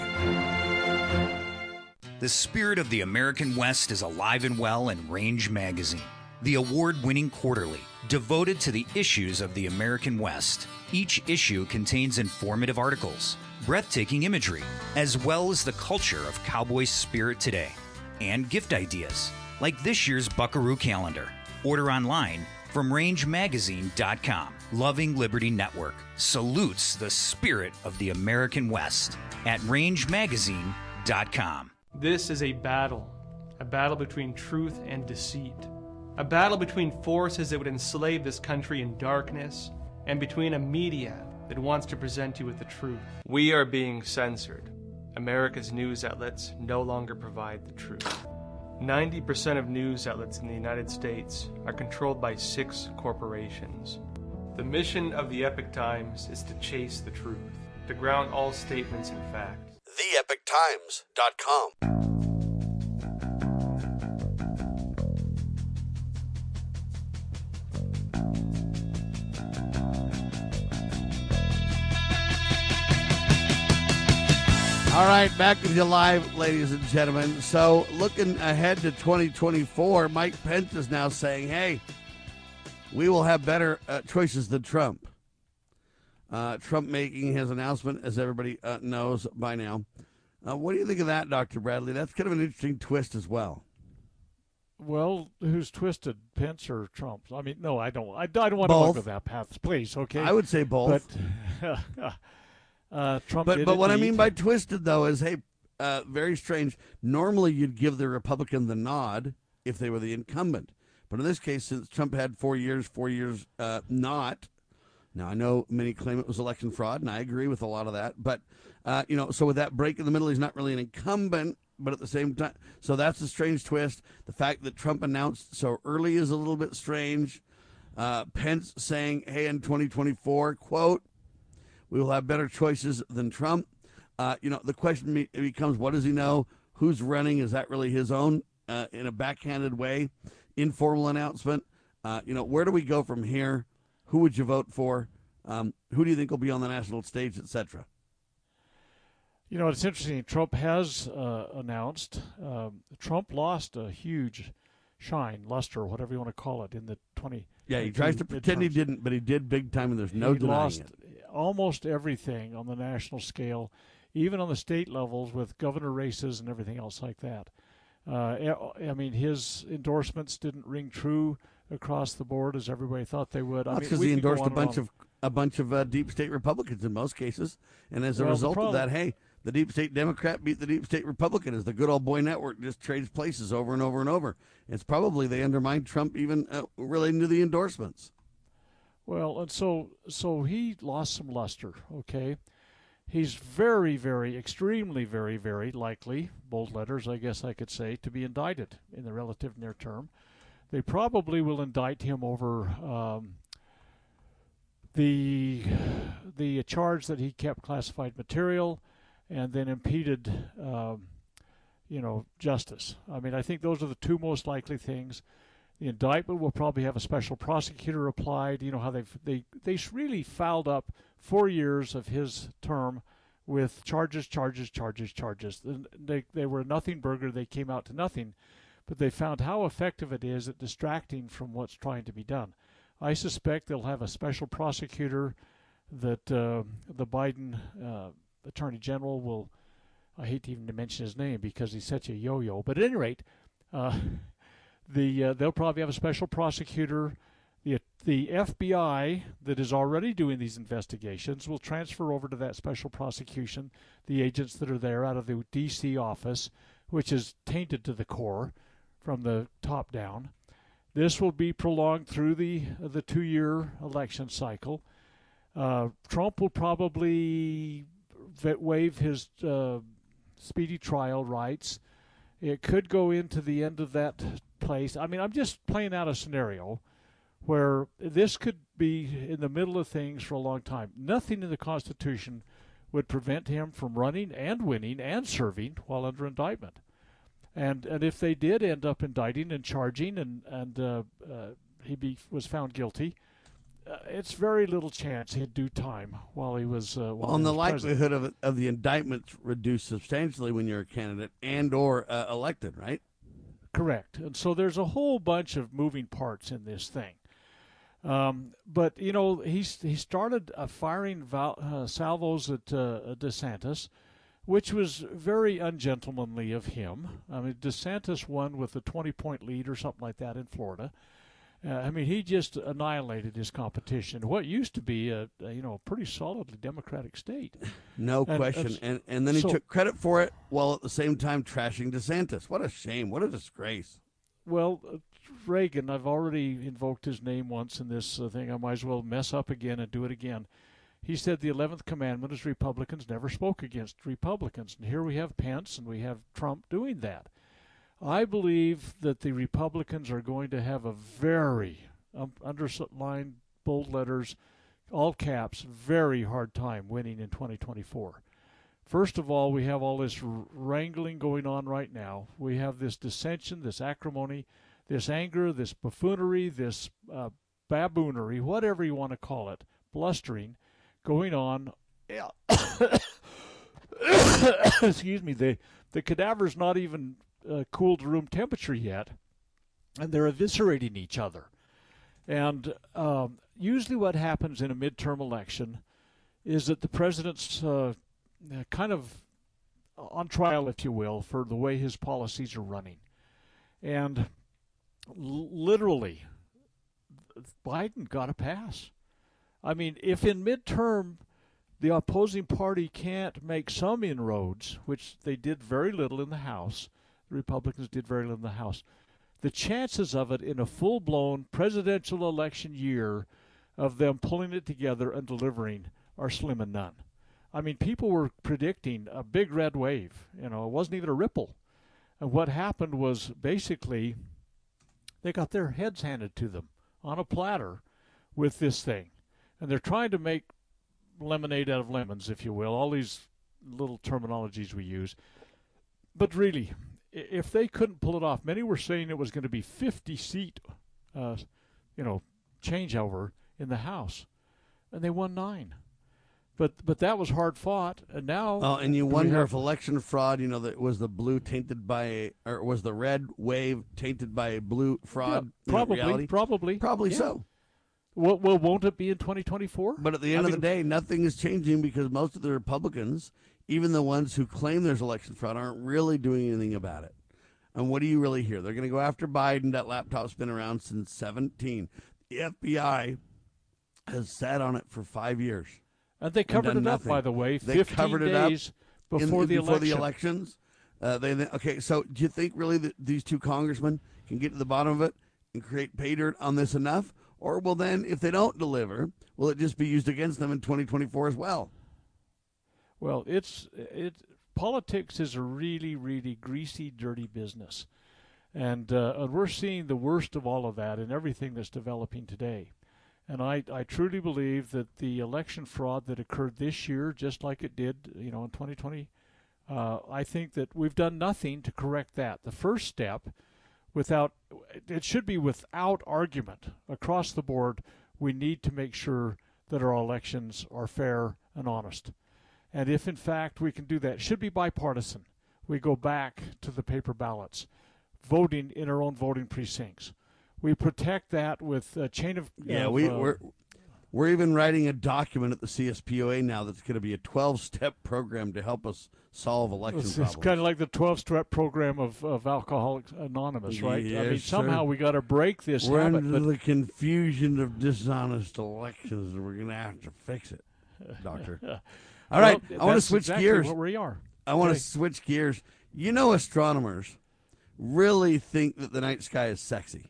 The spirit of the American West is alive and well in Range Magazine. the award-winning quarterly devoted to the issues of the American West. Each issue contains informative articles, breathtaking imagery, as well as the culture of cowboy spirit today, and gift ideas, like this year's Buckaroo calendar. Order online from range magazine dot com. Loving Liberty Network salutes the spirit of the American West at range magazine dot com. This is a battle, a battle between truth and deceit, a battle between forces that would enslave this country in darkness and between a media that wants to present you with the truth. We are being censored. America's news outlets no longer provide the truth. ninety percent of news outlets in the United States are controlled by six corporations. The mission of the Epoch Times is to chase the truth, to ground all statements in fact. the epoch times dot com. All right, back with you live, ladies and gentlemen. So, looking ahead to twenty twenty-four, Mike Pence is now saying, hey, we will have better uh, choices than Trump. Uh, Trump making his announcement, as everybody uh, knows by now. Uh, what do you think of that, Doctor Bradley? That's kind of an interesting twist as well. Well, who's twisted, Pence or Trump? I mean, no, I don't. I, I don't want Both. to go that path, please. Okay, I would say both. But uh, Trump. But did but what I indeed. mean by twisted though is, hey, uh, very strange. Normally, you'd give the Republican the nod if they were the incumbent. But in this case, since Trump had four years, four years uh, not. Now, I know many claim it was election fraud, and I agree with a lot of that. But, uh, you know, so with that break in the middle, he's not really an incumbent, but at the same time, so that's a strange twist. The fact that Trump announced so early is a little bit strange. Uh, Pence saying, hey, in twenty twenty-four, quote, we will have better choices than Trump. Uh, you know, the question be- becomes, what does he know? Who's running? Is that really his own uh, in a backhanded way? Informal announcement. Uh, you know, where do we go from here? Who would you vote for? Um, who do you think will be on the national stage, et cetera? You know, it's interesting. Trump has uh, announced. Um, Trump lost a huge shine, luster, whatever you want to call it, in the twenty. Yeah, he tries to pretend he didn't, but he did big time, and there's no he denying lost it. Almost everything on the national scale, even on the state levels with governor races and everything else like that. Uh, I mean, his endorsements didn't ring true across the board as everybody thought they would. I That's mean, because we he could go endorsed on a and bunch on. of a bunch of uh, deep state Republicans in most cases, and as a Well, the result of problem- that, hey, the deep state Democrat beat the deep state Republican as the good old boy network just trades places over and over and over. It's probably they undermined Trump even uh, relating to the endorsements. Well, and so so he lost some luster, okay? He's very, very, extremely, very, very likely, bold letters, I guess I could say, to be indicted in the relative near term. They probably will indict him over um, the the charge that he kept classified material and then impeded, um, you know, justice. I mean, I think those are the two most likely things. The indictment will probably have a special prosecutor applied. You know how they've they they really fouled up four years of his term with charges, charges, charges, charges. They they were a nothing burger. They came out to nothing, but they found how effective it is at distracting from what's trying to be done. I suspect they'll have a special prosecutor that uh, the Biden uh, Attorney General will. I hate even to mention his name because he's such a yo-yo. But at any rate. Uh, The uh, they'll probably have a special prosecutor. The the F B I that is already doing these investigations will transfer over to that special prosecution the agents that are there out of the D C office, which is tainted to the core from the top down. This will be prolonged through the the two-year election cycle. Uh, Trump will probably waive his uh, speedy trial rights. It could go into the end of that place. I mean, I'm just playing out a scenario where this could be in the middle of things for a long time. Nothing in the Constitution would prevent him from running and winning and serving while under indictment. And and if they did end up indicting and charging and and uh, uh, he be, was found guilty, uh, it's very little chance in due time while he was uh, while Well, and he the was president. likelihood of it, of the indictments reduced substantially when you're a candidate and or uh, elected, right? correct. And so there's a whole bunch of moving parts in this thing. Um, but, you know, he's, he started uh, firing val- uh, salvos at uh, DeSantis, which was very ungentlemanly of him. I mean, DeSantis won with a twenty-point lead or something like that in Florida. Uh, I mean, he just annihilated his competition. What used to be a, a you know a pretty solidly Democratic state. No and, question. And and then he so, took credit for it while at the same time trashing DeSantis. What a shame. What a disgrace. Well, uh, Reagan, I've already invoked his name once in this uh, thing. I might as well mess up again and do it again. He said the eleventh commandment is Republicans never spoke against Republicans. And here we have Pence and we have Trump doing that. I believe that the Republicans are going to have a very, um, underlined, bold letters, all caps, very hard time winning in twenty twenty-four. First of all, we have all this wrangling going on right now. We have this dissension, this acrimony, this anger, this buffoonery, this uh, baboonery, whatever you want to call it, blustering, going on. Excuse me, the, the cadaver's not even uh, cooled to room temperature yet, and they're eviscerating each other. And um, usually what happens in a midterm election is that the president's uh, kind of on trial, if you will, for the way his policies are running. And l- literally, Biden got a pass. I mean, if in midterm the opposing party can't make some inroads, which they did very little in the House, the Republicans did very little in the House, the chances of it in a full-blown presidential election year of them pulling it together and delivering are slim and none. I mean, people were predicting a big red wave. You know, it wasn't even a ripple. And what happened was basically they got their heads handed to them on a platter with this thing. And they're trying to make lemonade out of lemons, if you will, all these little terminologies we use. But really, if they couldn't pull it off, many were saying it was going to be fifty-seat, uh, you know, changeover in the House. And they won nine. But but that was hard fought, and now. Oh, and you wonder have, if election fraud, you know, that was the blue tainted by, a, or was the red wave tainted by a blue fraud? Yeah, probably, reality? probably, probably yeah. so. Well, well, won't it be in twenty twenty-four? But at the end I of mean, the day, nothing is changing because most of the Republicans, even the ones who claim there's election fraud, aren't really doing anything about it. And what do you really hear? They're going to go after Biden. That laptop's been around since seventeen. The F B I has sat on it for five years. And they covered and it up, nothing. by the way, they fifteen covered it days up before in, the before election. the elections. Uh, they okay. So do you think really that these two congressmen can get to the bottom of it and create pay dirt on this enough, or will then, if they don't deliver, will it just be used against them in twenty twenty-four as well? Well, it's it. Politics is a really, really greasy, dirty business, and uh, and we're seeing the worst of all of that in everything that's developing today. And I, I truly believe that the election fraud that occurred this year, just like it did, you know, in twenty twenty, uh, I think that we've done nothing to correct that. The first step, without it should be without argument across the board, we need to make sure that our elections are fair and honest. And if, in fact, we can do that, it should be bipartisan. We go back to the paper ballots, voting in our own voting precincts. We protect that with a chain of yeah. Of, we, uh, we're we're even writing a document at the C S P O A now that's going to be a twelve-step program to help us solve election it's, problems. It's kind of like the twelve-step program of, of Alcoholics Anonymous, right? Yes, I mean, somehow sir. we got to break this we're habit. under But the confusion of dishonest elections, and we're going to have to fix it, Doctor. All right, well, I want to that's switch exactly gears. What we are. I want to Okay. switch gears. You know, astronomers really think that the night sky is sexy.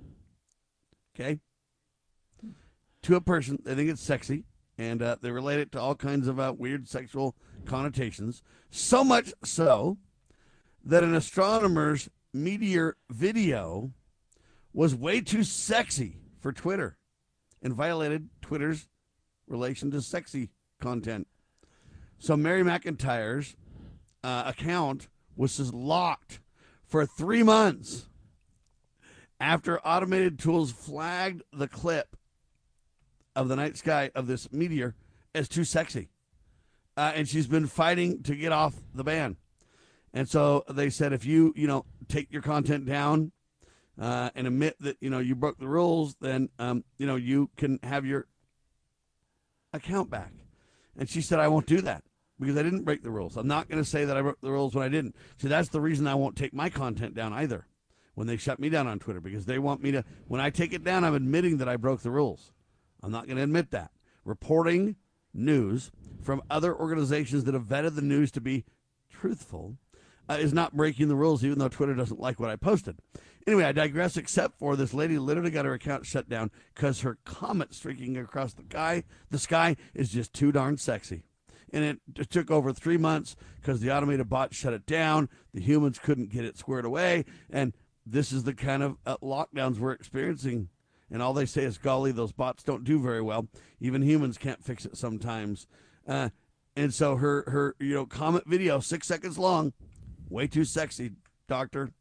Okay? To a person, they think it's sexy, and uh, they relate it to all kinds of uh, weird sexual connotations. So much so that an astronomer's meteor video was way too sexy for Twitter and violated Twitter's relation to sexy content. So Mary McIntyre's uh, account was just locked for three months after automated tools flagged the clip of the night sky of this meteor as too sexy. Uh, and she's been fighting to get off the ban. And so they said, if you, you know, take your content down uh, and admit that, you know, you broke the rules, then, um, you know, you can have your account back. And she said, I won't do that because I didn't break the rules. I'm not going to say that I broke the rules when I didn't. So that's the reason I won't take my content down either when they shut me down on Twitter, because they want me to, when I take it down, I'm admitting that I broke the rules. I'm not going to admit that. Reporting news from other organizations that have vetted the news to be truthful uh, is not breaking the rules, even though Twitter doesn't like what I posted. Anyway, I digress, except for this lady literally got her account shut down because her comet streaking across the sky, the sky is just too darn sexy. And it, it took over three months because the automated bot shut it down. The humans couldn't get it squared away. And this is the kind of uh, lockdowns we're experiencing. And all they say is, golly, those bots don't do very well. Even humans can't fix it sometimes. Uh, and so her, her, you know, comment video, six seconds long, way too sexy, doctor.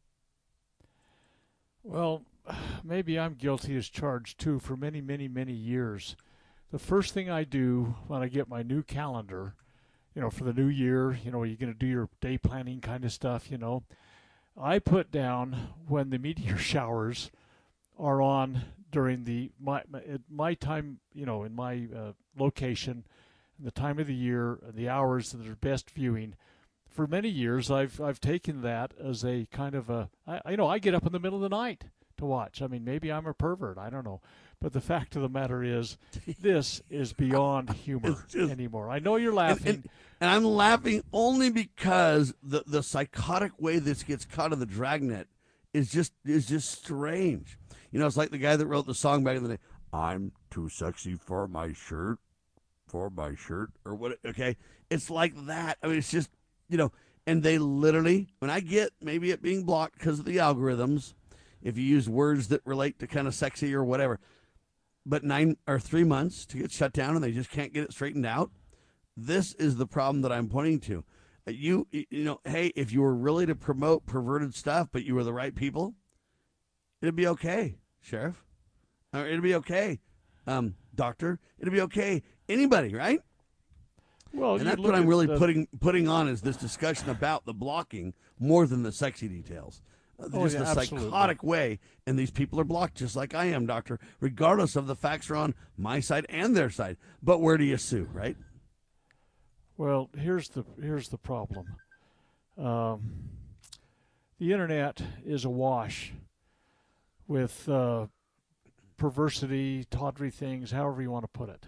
Well, maybe I'm guilty as charged, too, for many, many, many years. The first thing I do when I get my new calendar, you know, for the new year, you know, you're going to do your day planning kind of stuff, you know, I put down when the meteor showers are on during the my my, my time, you know, in my uh, location, and the time of the year, the hours that are best viewing. For many years, I've I've taken that as a kind of a, I, you know, I get up in the middle of the night to watch. I mean, maybe I'm a pervert, I don't know. But the fact of the matter is, this is beyond humor just anymore. I know you're laughing. And, and, and I'm laughing only because the, the psychotic way this gets caught in the dragnet is just is just strange. You know, it's like the guy that wrote the song back in the day, I'm too sexy for my shirt, for my shirt, or what, okay? It's like that. I mean, it's just, you know, and they literally, when I get maybe it being blocked because of the algorithms, if you use words that relate to kind of sexy or whatever, but nine or three months to get shut down and they just can't get it straightened out. This is the problem that I'm pointing to. You, you know, hey, if you were really to promote perverted stuff, but you were the right people, it'd be okay, Sheriff. Or it'd be okay, um, Doctor. It'd be okay, anybody, right? Well, and that's what I'm really the... putting putting on is this discussion about the blocking more than the sexy details. Uh, oh, just yeah, a absolutely. psychotic way, and these people are blocked just like I am, Doctor, regardless of the facts are on my side and their side. But where do you sue, right? Well, here's the here's the problem. Um, the internet is awash with uh, perversity, tawdry things, however you want to put it.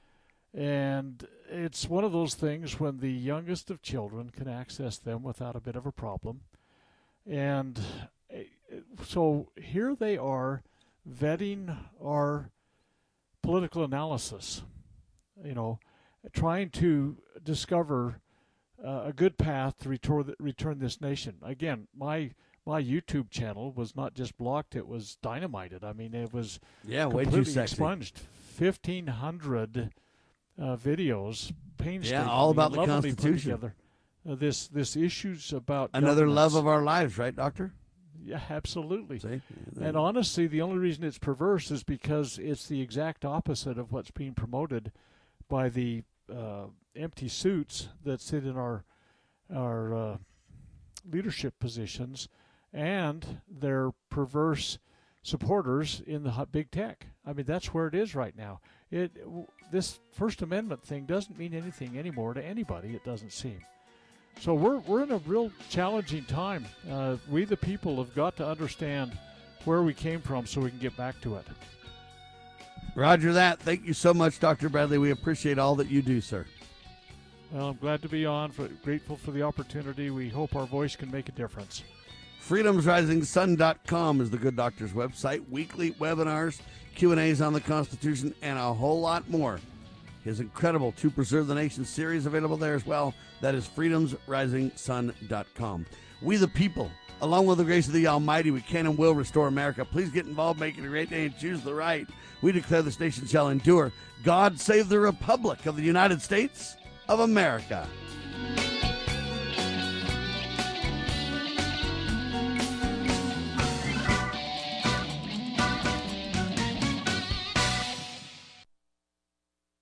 And it's one of those things when the youngest of children can access them without a bit of a problem. And so here they are vetting our political analysis, you know, trying to discover uh, a good path to return, return this nation. Again, my my YouTube channel was not just blocked, it was dynamited. I mean, it was yeah, way completely too sexy. expunged. fifteen hundred uh, videos, painstakingly, yeah, all about the lovingly put Constitution. together. Uh, this this issues about another governance. love of our lives, right, Doctor? Yeah, absolutely. See? And honestly, the only reason it's perverse is because it's the exact opposite of what's being promoted by the uh, empty suits that sit in our our uh, leadership positions and their perverse supporters in the hot big tech. I mean, that's where it is right now. It this First Amendment thing doesn't mean anything anymore to anybody, it doesn't seem. So we're we're in a real challenging time. Uh, we, the people, have got to understand where we came from so we can get back to it. Roger that. Thank you so much, Doctor Bradley. We appreciate all that you do, sir. Well, I'm glad to be on. For, grateful for the opportunity. We hope our voice can make a difference. freedoms rising sun dot com is the Good Doctor's website. Weekly webinars, Q and A's on the Constitution, and a whole lot more. His incredible To Preserve the Nation series available there as well. That is freedoms rising sun dot com. We the people, along with the grace of the Almighty, we can and will restore America. Please get involved, make it a great day, and choose the right. We declare this nation shall endure. God save the Republic of the United States of America.